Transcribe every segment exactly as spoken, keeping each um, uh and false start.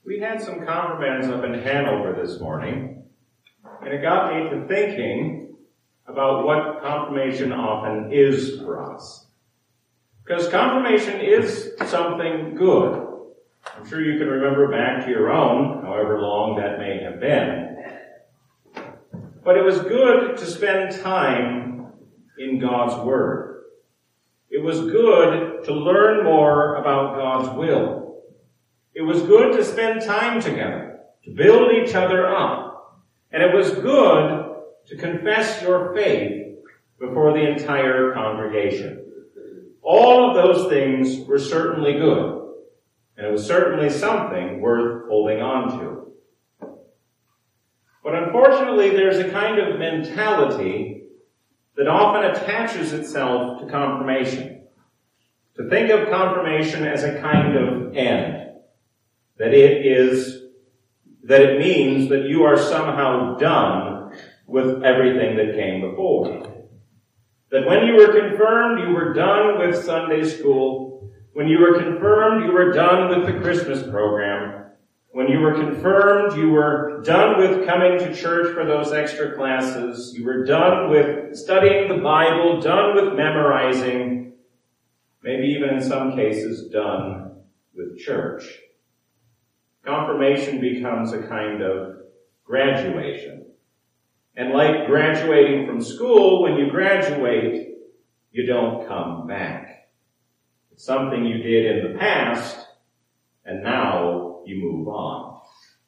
We had some confirmands up in Hanover this morning, and it got me to thinking about what confirmation often is for us. Because confirmation is something good. I'm sure you can remember back to your own, however long that may have been. But it was good to spend time in God's Word. It was good to learn more about God's will. It was good to spend time together, to build each other up. And it was good to confess your faith before the entire congregation. All of those things were certainly good. And it was certainly something worth holding on to. But unfortunately, there's a kind of mentality that often attaches itself to confirmation. To think of confirmation as a kind of end. That it is, that it means that you are somehow done with everything that came before. That when you were confirmed, you were done with Sunday school. When you were confirmed, you were done with the Christmas program. When you were confirmed, you were done with coming to church for those extra classes. You were done with studying the Bible, done with memorizing, maybe even in some cases done with church. Confirmation becomes a kind of graduation. And like graduating from school, when you graduate, you don't come back. It's something you did in the past, and now you move on.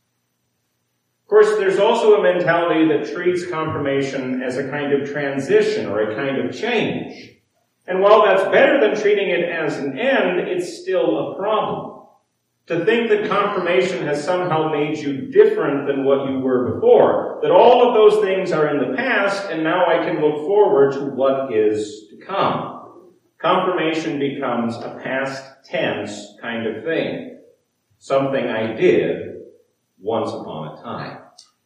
Of course, there's also a mentality that treats confirmation as a kind of transition or a kind of change. And while that's better than treating it as an end, it's still a problem. To think that confirmation has somehow made you different than what you were before. That all of those things are in the past, and now I can look forward to what is to come. Confirmation becomes a past tense kind of thing. Something I did once upon a time.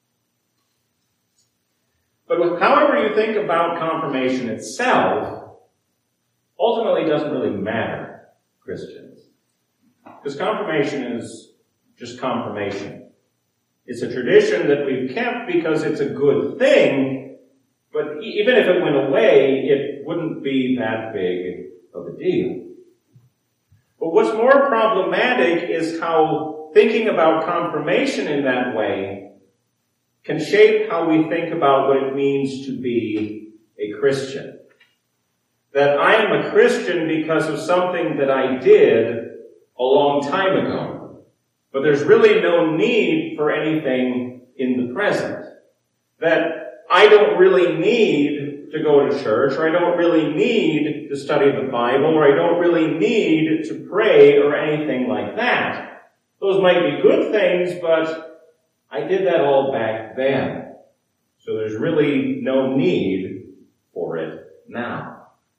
But however you think about confirmation itself, ultimately doesn't really matter, Christians. Because confirmation is just confirmation. It's a tradition that we've kept because it's a good thing, but even if it went away, it wouldn't be that big of a deal. But what's more problematic is how thinking about confirmation in that way can shape how we think about what it means to be a Christian. That I am a Christian because of something that I did a long time ago. But there's really no need for anything in the present. That I don't really need to go to church, or I don't really need to study the Bible, or I don't really need to pray, or anything like that. Those might be good things, but I did that all back then. So there's really no need for it now.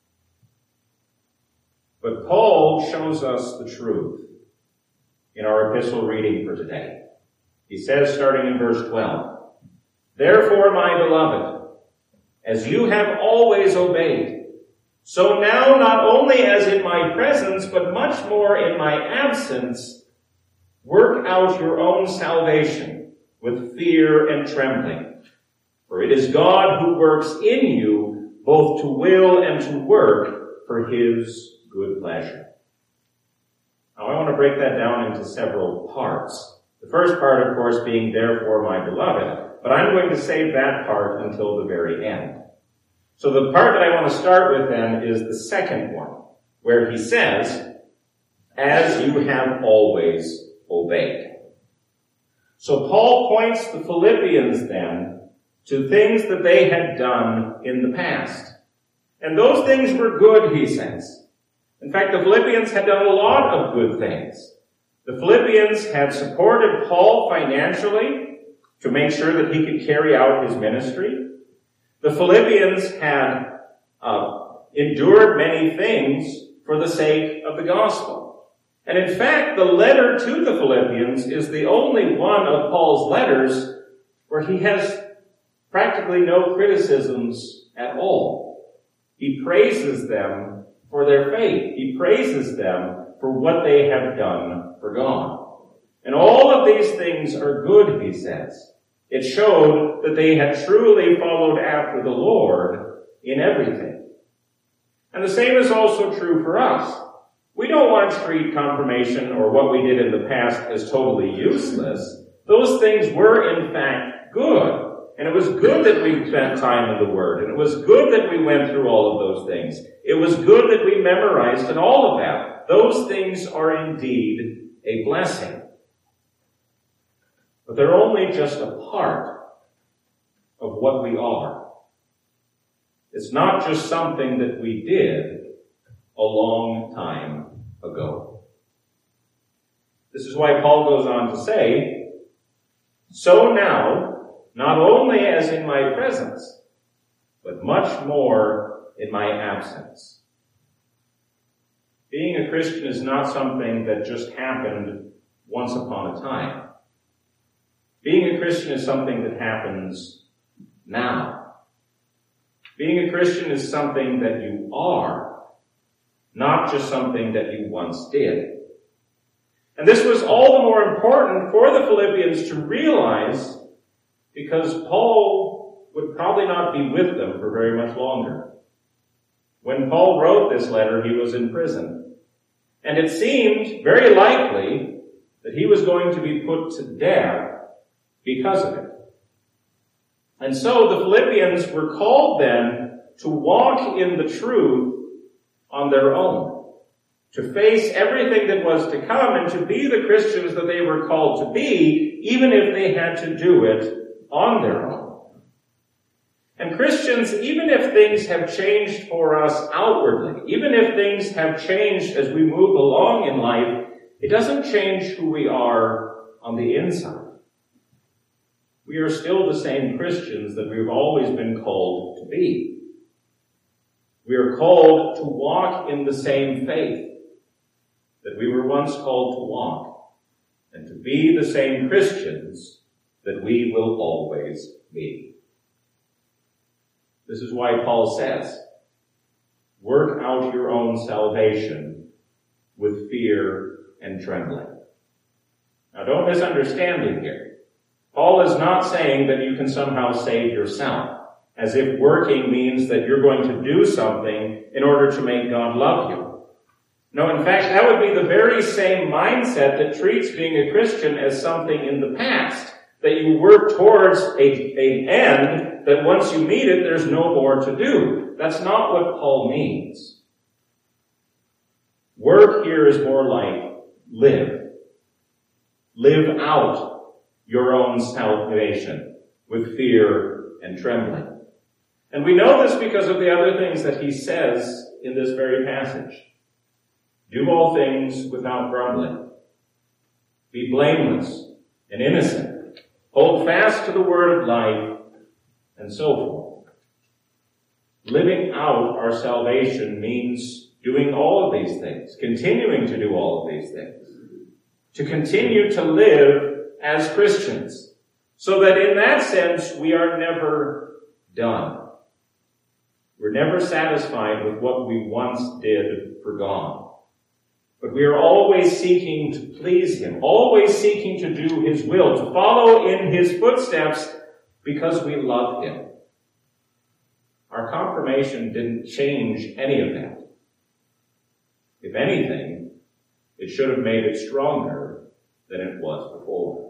But Paul shows us the truth in our epistle reading for today. He says, starting in verse twelve, "Therefore, my beloved, as you have always obeyed, so now not only as in my presence, but much more in my absence, work out your own salvation with fear and trembling. For it is God who works in you both to will and to work for his good pleasure." Now I want to break that down into several parts. The first part, of course, being "therefore, my beloved," but I'm going to save that part until the very end. So the part that I want to start with then is the second one, where he says, "as you have always obeyed." So Paul points the Philippians then to things that they had done in the past. And those things were good, he says. In fact, the Philippians had done a lot of good things. The Philippians had supported Paul financially to make sure that he could carry out his ministry. The Philippians had uh, endured many things for the sake of the gospel. And in fact, the letter to the Philippians is the only one of Paul's letters where he has practically no criticisms at all. He praises them for their faith. He praises them for what they have done for God. And all of these things are good, he says. It showed that they had truly followed after the Lord in everything. And the same is also true for us. We don't want to treat confirmation or what we did in the past as totally useless. Those things were, in fact, good. And it was good that we spent time in the Word. And it was good that we went through all of those things. It was good that we memorized and all of that. Those things are indeed a blessing. But they're only just a part of what we are. It's not just something that we did a long time ago. This is why Paul goes on to say, so now, not only as in my presence, but much more in my absence. Being a Christian is not something that just happened once upon a time. Being a Christian is something that happens now. Being a Christian is something that you are, not just something that you once did. And this was all the more important for the Philippians to realize because Paul would probably not be with them for very much longer. When Paul wrote this letter, he was in prison. And it seemed very likely that he was going to be put to death because of it. And so the Philippians were called then to walk in the truth on their own, to face everything that was to come and to be the Christians that they were called to be, even if they had to do it on their own. And Christians, even if things have changed for us outwardly, even if things have changed as we move along in life, it doesn't change who we are on the inside. We are still the same Christians that we've always been called to be. We are called to walk in the same faith that we were once called to walk, and to be the same Christians that we will always be. This is why Paul says, work out your own salvation with fear and trembling. Now don't misunderstand me here. Paul is not saying that you can somehow save yourself, as if working means that you're going to do something in order to make God love you. No, in fact, that would be the very same mindset that treats being a Christian as something in the past, that you work towards a, an end, that once you meet it, there's no more to do. That's not what Paul means. Work here is more like live. Live out your own salvation with fear and trembling. And we know this because of the other things that he says in this very passage. Do all things without grumbling. Be blameless and innocent. Hold fast to the word of life, and so forth. Living out our salvation means doing all of these things, continuing to do all of these things. To continue to live as Christians, so that in that sense we are never done. We're never satisfied with what we once did for God. But we are always seeking to please Him, always seeking to do His will, to follow in His footsteps because we love Him. Our confirmation didn't change any of that. If anything, it should have made it stronger than it was before.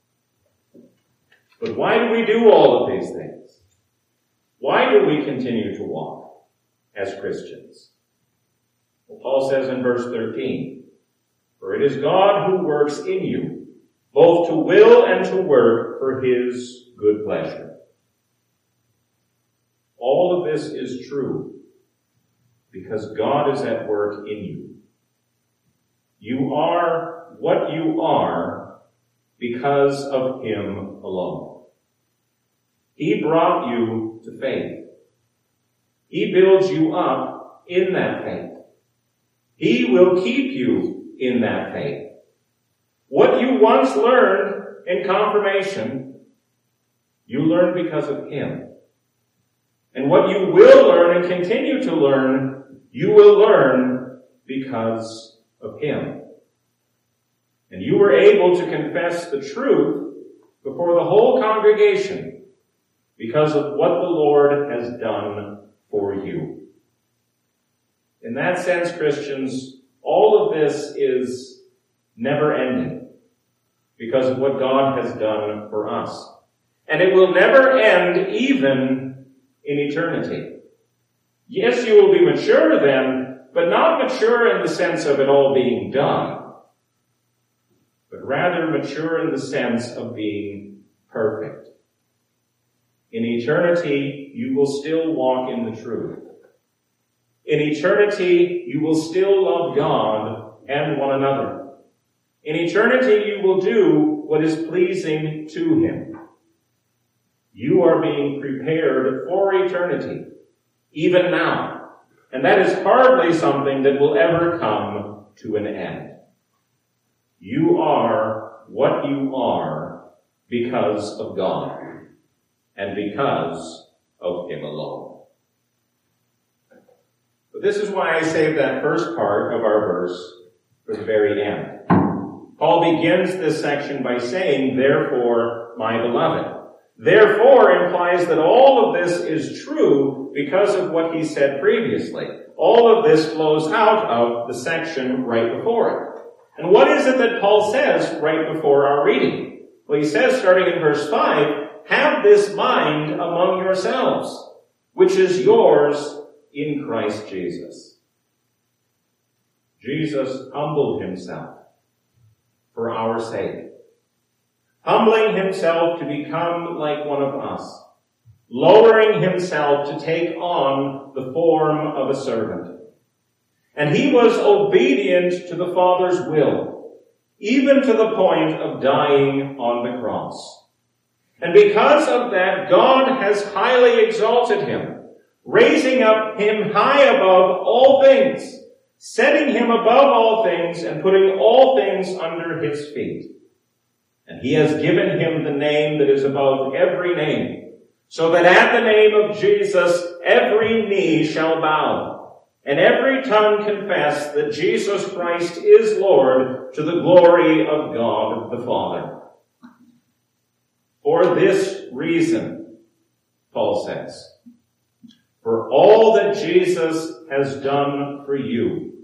But why do we do all of these things? Why do we continue to walk as Christians? Well, Paul says in verse thirteen, for it is God who works in you, both to will and to work for His good pleasure. All of this is true because God is at work in you. You are what you are because of Him alone. He brought you to faith. He builds you up in that faith. He will keep you in that faith. What you once learned in confirmation, you learned because of Him. And what you will learn and continue to learn, you will learn because of Him. And you were able to confess the truth before the whole congregation because of what the Lord has done for you. In that sense, Christians, all of this is never ending because of what God has done for us. And it will never end even in eternity. Yes, you will be mature then, but not mature in the sense of it all being done, but rather mature in the sense of being perfect. In eternity, you will still walk in the truth. In eternity, you will still love God and one another. In eternity, you will do what is pleasing to Him. You are being prepared for eternity, even now. And that is hardly something that will ever come to an end. You are what you are because of God and because of Him alone. But this is why I saved that first part of our verse for the very end. Paul begins this section by saying, therefore, my beloved. Therefore implies that all of this is true because of what he said previously. All of this flows out of the section right before it. And what is it that Paul says right before our reading? Well, he says, starting in verse five, have this mind among yourselves, which is yours in Christ Jesus. Jesus humbled himself for our sake, humbling himself to become like one of us, lowering himself to take on the form of a servant. And he was obedient to the Father's will, even to the point of dying on the cross. And because of that, God has highly exalted him, raising up him high above all things, setting him above all things and putting all things under his feet. And he has given him the name that is above every name, so that at the name of Jesus every knee shall bow, and every tongue confess that Jesus Christ is Lord, to the glory of God the Father. For this reason, Paul says, for all that Jesus has done for you,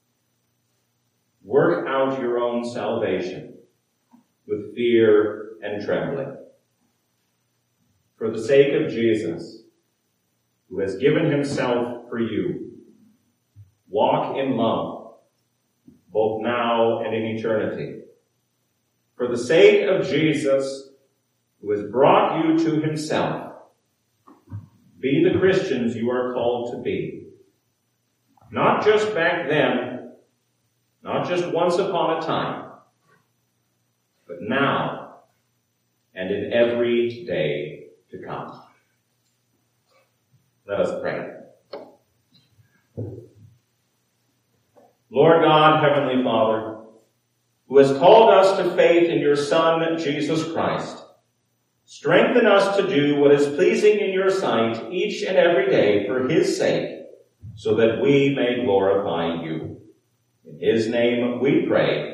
work out your own salvation with fear and trembling. For the sake of Jesus, who has given himself for you, walk in love, both now and in eternity. For the sake of Jesus, who has brought you to himself, be the Christians you are called to be. Not just back then, not just once upon a time, but now and in every day to come. Let us pray. Lord God, Heavenly Father, who has called us to faith in your Son, Jesus Christ, strengthen us to do what is pleasing in your sight each and every day for his sake, so that we may glorify you. In his name we pray.